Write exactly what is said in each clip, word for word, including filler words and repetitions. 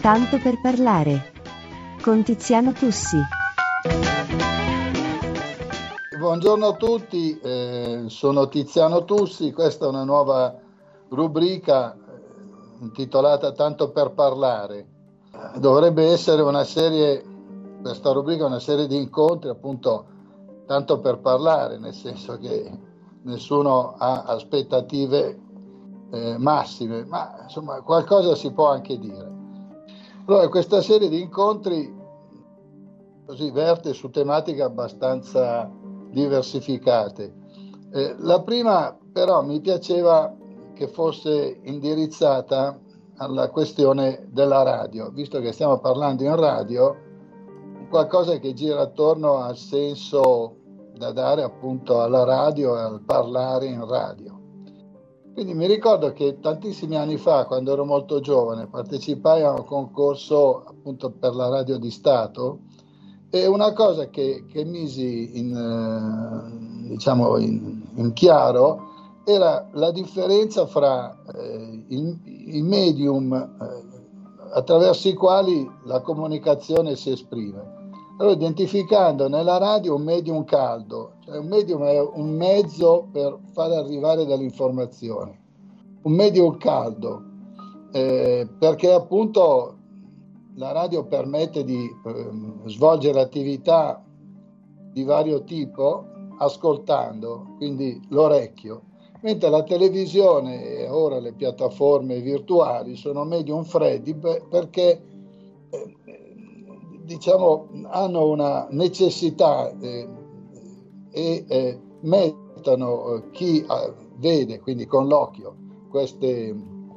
Tanto per parlare con Tiziano Tussi. Buongiorno a tutti, eh, sono Tiziano Tussi, questa è una nuova rubrica eh, intitolata Tanto per parlare. Dovrebbe essere una serie, questa rubrica è una serie di incontri appunto tanto per parlare, nel senso che nessuno ha aspettative eh, massime, ma insomma qualcosa si può anche dire. Allora, questa serie di incontri così verte su tematiche abbastanza diversificate. Eh, la prima però mi piaceva che fosse indirizzata alla questione della radio, visto che stiamo parlando in radio, qualcosa che gira attorno al senso da dare appunto alla radio e al parlare in radio. Quindi mi ricordo che tantissimi anni fa, quando ero molto giovane, partecipai a un concorso appunto per la radio di Stato, e una cosa che, che misi in, eh, diciamo in, in chiaro era la differenza fra eh, i medium eh, attraverso i quali la comunicazione si esprime. Allora, identificando nella radio un medium caldo, cioè un medium è un mezzo per far arrivare delle informazioni, un medium caldo, eh, perché appunto la radio permette di eh, svolgere attività di vario tipo ascoltando, quindi l'orecchio, mentre la televisione e ora le piattaforme virtuali sono medium freddi perché eh, diciamo hanno una necessità eh, e eh, mettono eh, chi eh, vede, quindi con l'occhio, queste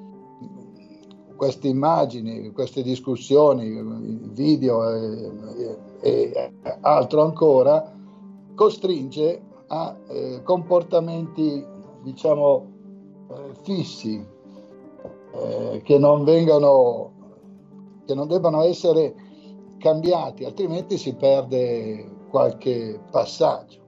queste immagini, queste discussioni, video e, e altro ancora, costringe a eh, comportamenti, diciamo, eh, fissi, eh, che non vengano, che non debbano essere cambiati, altrimenti si perde qualche passaggio.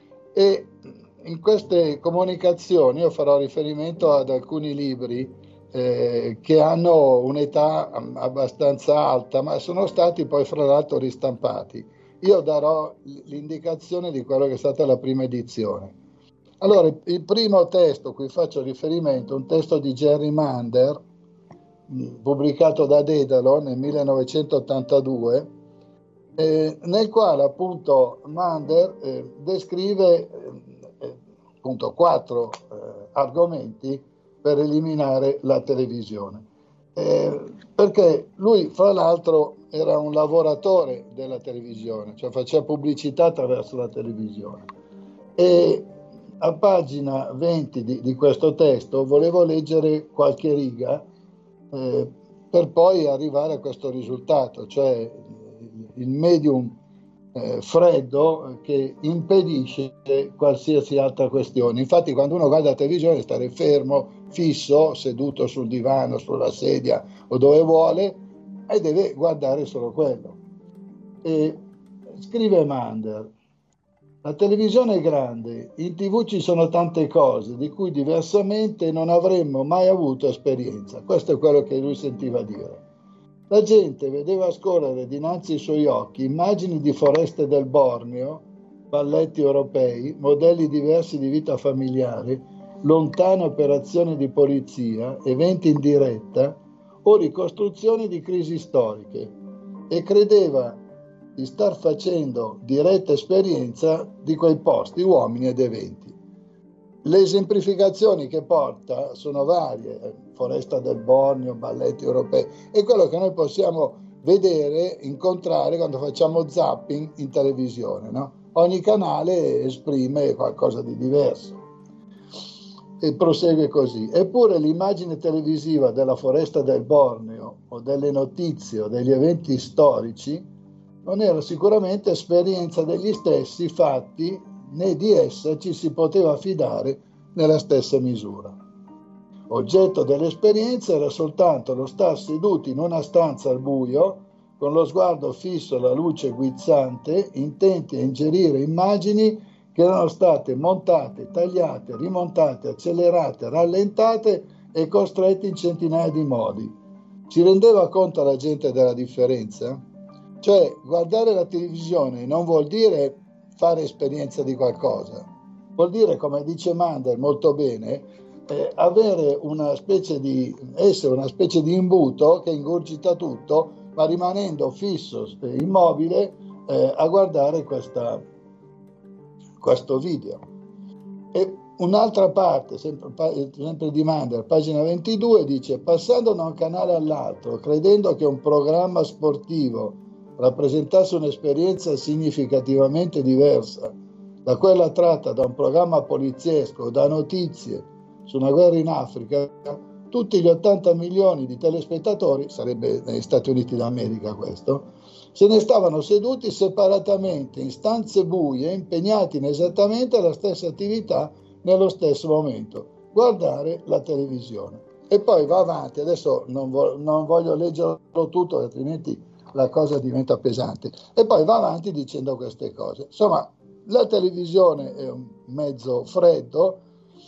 E in queste comunicazioni io farò riferimento ad alcuni libri Eh, che hanno un'età abbastanza alta, ma sono stati poi fra l'altro ristampati. Io darò l'indicazione di quello che è stata la prima edizione. Allora, il primo testo a cui faccio riferimento è un testo di Jerry Mander, pubblicato da Dedalo nel millenovecentottantadue, eh, nel quale appunto Mander eh, descrive eh, appunto quattro eh, argomenti per eliminare la televisione, eh, perché lui fra l'altro era un lavoratore della televisione, cioè faceva pubblicità attraverso la televisione, e a pagina venti di, di questo testo volevo leggere qualche riga eh, per poi arrivare a questo risultato, cioè il medium Eh, freddo che impedisce qualsiasi altra questione. Infatti quando uno guarda la televisione stare fermo, fisso, seduto sul divano, sulla sedia o dove vuole, e deve guardare solo quello. E scrive Mander: la televisione è grande, in tv ci sono tante cose di cui diversamente non avremmo mai avuto esperienza. Questo è quello che lui sentiva dire. La gente vedeva scorrere dinanzi ai suoi occhi immagini di foreste del Borneo, balletti europei, modelli diversi di vita familiare, lontane operazioni di polizia, eventi in diretta o ricostruzioni di crisi storiche, e credeva di star facendo diretta esperienza di quei posti, uomini ed eventi. Le esemplificazioni che porta sono varie: foresta del Borneo, balletti europei, è quello che noi possiamo vedere, incontrare quando facciamo zapping in televisione, no? Ogni canale esprime qualcosa di diverso. E prosegue così: eppure l'immagine televisiva della foresta del Borneo o delle notizie o degli eventi storici non era sicuramente esperienza degli stessi fatti, né di essa ci si poteva fidare nella stessa misura. Oggetto dell'esperienza era soltanto lo star seduti in una stanza al buio, con lo sguardo fisso alla luce guizzante, intenti a ingerire immagini che erano state montate, tagliate, rimontate, accelerate, rallentate e costrette in centinaia di modi, Si rendeva conto la gente della differenza? Cioè, guardare la televisione non vuol dire fare esperienza di qualcosa, vuol dire, come dice Mander molto bene, eh, avere una specie di, essere una specie di imbuto che ingurgita tutto, ma rimanendo fisso, immobile, eh, a guardare questa, questo video. E un'altra parte, sempre, sempre di Mander, pagina ventidue, dice: passando da un canale all'altro, credendo che un programma sportivo rappresentasse un'esperienza significativamente diversa da quella tratta da un programma poliziesco, da notizie su una guerra in Africa, tutti gli ottanta milioni di telespettatori, sarebbe negli Stati Uniti d'America questo, se ne stavano seduti separatamente in stanze buie, impegnati in esattamente la stessa attività nello stesso momento, guardare la televisione. E poi va avanti, adesso non, vo- non voglio leggerlo tutto, altrimenti la cosa diventa pesante, e poi va avanti dicendo queste cose. Insomma, la televisione è un mezzo freddo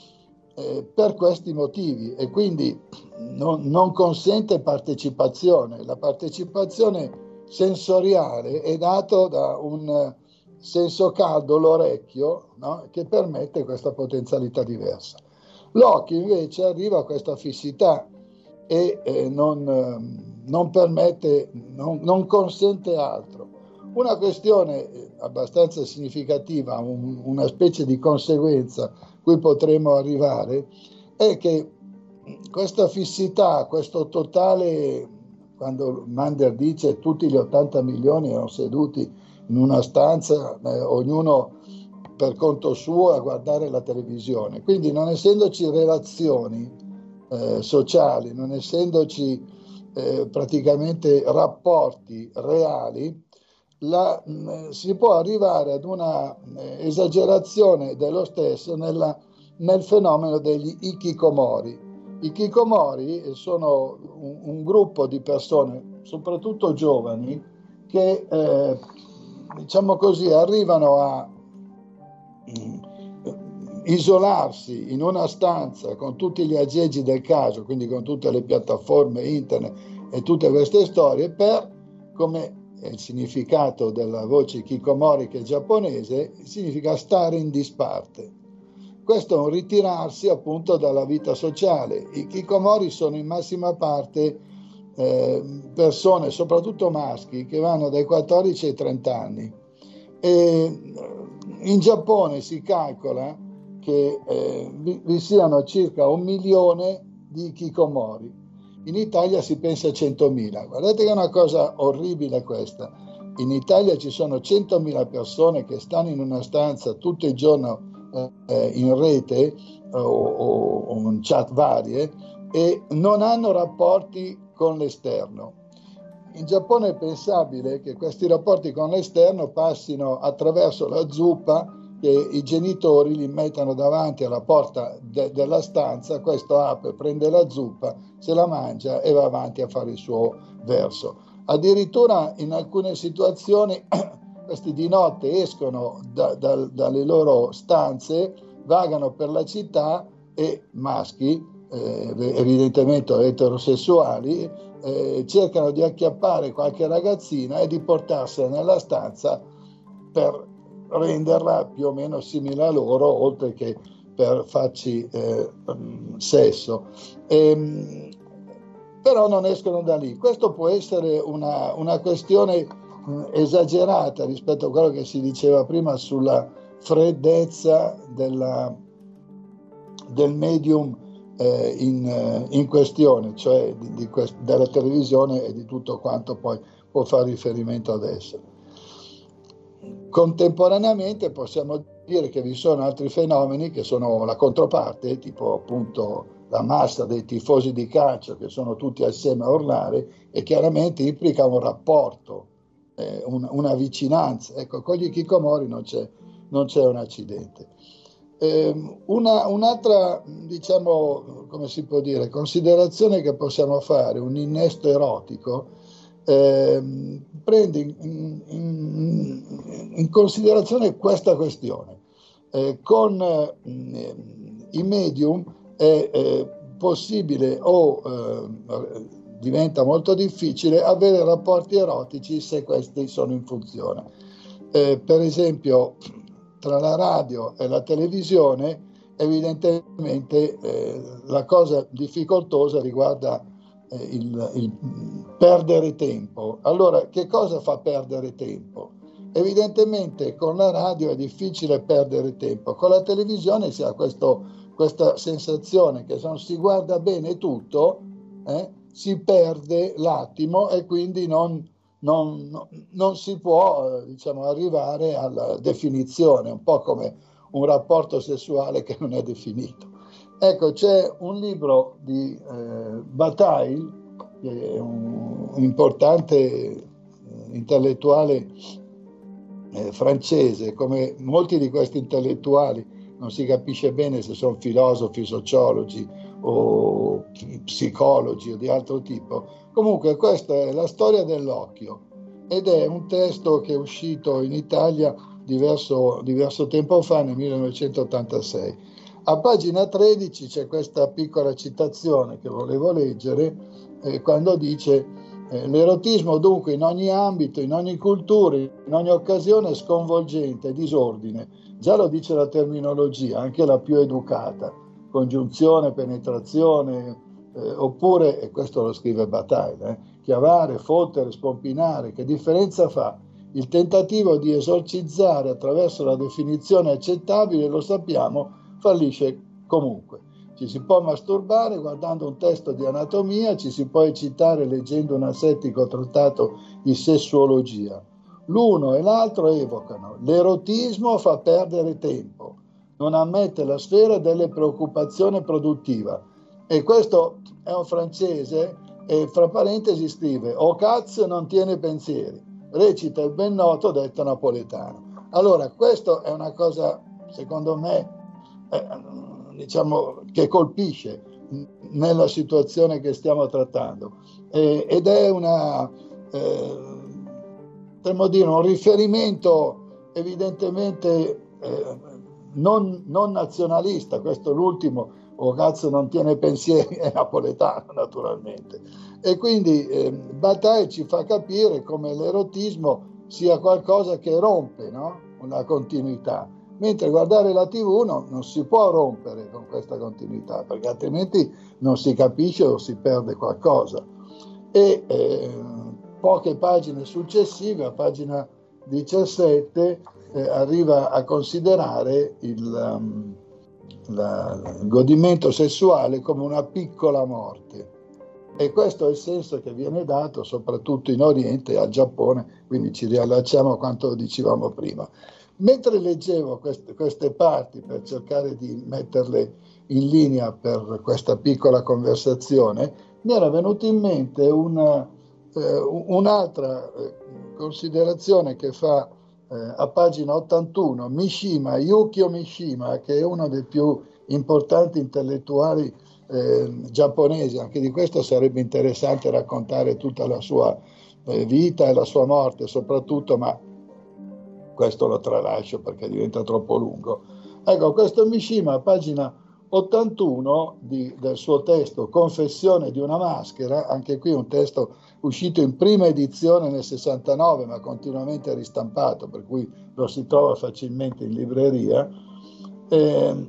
eh, per questi motivi, e quindi non, non consente partecipazione. La partecipazione sensoriale è data da un senso caldo, l'orecchio, no? Che permette questa potenzialità diversa. L'occhio invece arriva a questa fissità e eh, non, eh, non permette, non, non consente altro. Una questione abbastanza significativa, un, una specie di conseguenza cui potremo arrivare, è che questa fissità, questo totale, quando Mander dice tutti gli ottanta milioni erano seduti in una stanza, eh, ognuno per conto suo a guardare la televisione, quindi non essendoci relazioni eh, sociali, non essendoci eh, praticamente rapporti reali, la, mh, si può arrivare ad una eh, esagerazione dello stesso nella, nel fenomeno degli hikikomori. I hikikomori sono un, un gruppo di persone, soprattutto giovani, che eh, diciamo così arrivano a mh, isolarsi in una stanza con tutti gli aggeggi del caso, quindi con tutte le piattaforme internet e tutte queste storie, per, come è il significato della voce hikikomori, che è giapponese, significa stare in disparte. Questo è un ritirarsi appunto dalla vita sociale. I hikikomori sono in massima parte eh, persone, soprattutto maschi, che vanno dai quattordici ai trenta anni. E in Giappone si calcola che eh, vi, vi siano circa un milione di hikikomori. In Italia si pensa a centomila. Guardate che è una cosa orribile questa. In Italia ci sono centomila persone che stanno in una stanza tutto il giorno eh, in rete eh, o, o in chat varie e non hanno rapporti con l'esterno. In Giappone è pensabile che questi rapporti con l'esterno passino attraverso la zuppa che i genitori gli mettano davanti alla porta de- della stanza, questo apre, prende la zuppa, se la mangia e va avanti a fare il suo verso. Addirittura in alcune situazioni questi di notte escono da, da, dalle loro stanze, vagano per la città e maschi, eh, evidentemente eterosessuali, eh, cercano di acchiappare qualche ragazzina e di portarsela nella stanza per renderla più o meno simile a loro, oltre che per farci eh, sesso. E, però non escono da lì. Questo può essere una, una questione mh, esagerata rispetto a quello che si diceva prima sulla freddezza della, del medium eh, in, in questione, cioè di, di quest- della televisione e di tutto quanto poi può fare riferimento ad esso. Contemporaneamente possiamo dire che vi sono altri fenomeni che sono la controparte, tipo appunto la massa dei tifosi di calcio che sono tutti assieme a urlare, e chiaramente implica un rapporto, eh, un, una vicinanza. Ecco, con gli hikikomori non c'è, non c'è un accidente. Eh, una, un'altra, diciamo, come si può dire, considerazione che possiamo fare, un innesto erotico, eh, prende in, in, in considerazione questa questione. Eh, con eh, i medium è eh, possibile o eh, diventa molto difficile avere rapporti erotici se questi sono in funzione. Eh, per esempio, tra la radio e la televisione, evidentemente eh, la cosa difficoltosa riguarda eh, il, il perdere tempo. Allora, che cosa fa perdere tempo? Evidentemente con la radio è difficile perdere tempo, con la televisione si ha questo, questa sensazione che se non si guarda bene tutto, eh, si perde l'attimo e quindi non, non, non si può eh, diciamo, arrivare alla definizione, un po' come un rapporto sessuale che non è definito. Ecco, c'è un libro di eh, Bataille, che è un, un importante eh, intellettuale eh, francese, come molti di questi intellettuali, non si capisce bene se sono filosofi, sociologi o psicologi o di altro tipo. Comunque questa è la storia dell'occhio ed è un testo che è uscito in Italia diverso, diverso tempo fa, nel millenovecentottantasei. A pagina tredici c'è questa piccola citazione che volevo leggere, eh, quando dice eh, l'erotismo dunque in ogni ambito, in ogni cultura, in ogni occasione è sconvolgente, è disordine. Già lo dice la terminologia, anche la più educata, congiunzione, penetrazione, eh, oppure, e questo lo scrive Bataille, eh, chiavare, fottere, spompinare, che differenza fa? Il tentativo di esorcizzare attraverso la definizione accettabile, lo sappiamo, fallisce comunque. Ci si può masturbare guardando un testo di anatomia, ci si può eccitare leggendo un asettico trattato di sessuologia. L'uno e l'altro evocano. L'erotismo fa perdere tempo, non ammette la sfera delle preoccupazioni produttiva. E questo è un francese e fra parentesi scrive: o cazzo non tiene pensieri, recita il ben noto detto napoletano. Allora, questo è una cosa, secondo me, eh, diciamo, che colpisce nella situazione che stiamo trattando, eh, ed è una, eh, potremmo dire, un riferimento evidentemente eh, non, non nazionalista. Questo l'ultimo, o cazzo non tiene pensieri, è napoletano naturalmente, e quindi eh, Bataille ci fa capire come l'erotismo sia qualcosa che rompe, no? Una continuità, mentre guardare la tivù no, non si può rompere con questa continuità, perché altrimenti non si capisce o si perde qualcosa. E eh, poche pagine successive, a pagina diciassette, eh, arriva a considerare il, um, la, il godimento sessuale come una piccola morte. E questo è il senso che viene dato soprattutto in Oriente e al Giappone, quindi ci riallacciamo a quanto dicevamo prima. Mentre leggevo queste, queste parti per cercare di metterle in linea per questa piccola conversazione, mi era venuta in mente una, eh, un'altra eh, considerazione che fa eh, a pagina ottantuno Mishima, Yukio Mishima, che è uno dei più importanti intellettuali eh, giapponesi. Anche di questo sarebbe interessante raccontare tutta la sua eh, vita e la sua morte soprattutto, ma questo lo tralascio perché diventa troppo lungo. Ecco, questo Mishima, a pagina ottantuno di, del suo testo Confessione di una maschera, anche qui un testo uscito in prima edizione nel sessantanove, ma continuamente ristampato, per cui lo si trova facilmente in libreria, eh,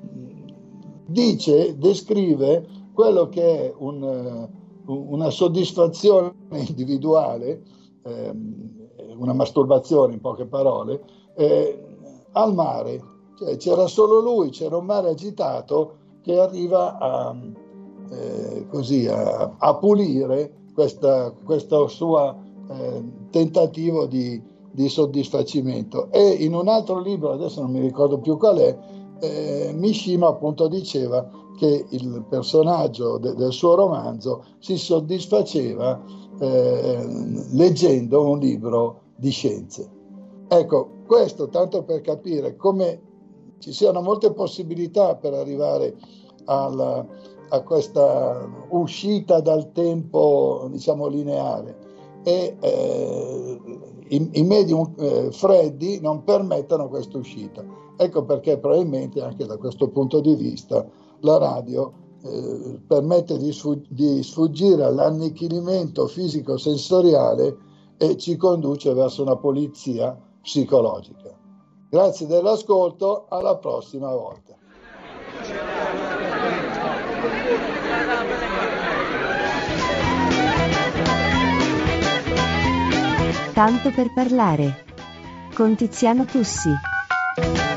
dice, descrive quello che è un, una soddisfazione individuale, eh, una masturbazione in poche parole, eh, al mare. Cioè, c'era solo lui, c'era un mare agitato che arriva a, eh, così, a, a pulire questa, questo suo eh, tentativo di, di soddisfacimento. E in un altro libro, adesso non mi ricordo più qual è, eh, Mishima appunto diceva che il personaggio de, del suo romanzo si soddisfaceva eh, leggendo un libro di scienze. Ecco, questo tanto per capire come ci siano molte possibilità per arrivare alla, a questa uscita dal tempo, diciamo, lineare, e eh, i, i medium eh, freddi non permettono questa uscita. Ecco perché probabilmente anche da questo punto di vista la radio eh, permette di, sfug- di sfuggire all'annichilimento fisico-sensoriale e ci conduce verso una pulizia psicologica. Grazie dell'ascolto, alla prossima volta. Tanto per parlare con Tiziano Tussi.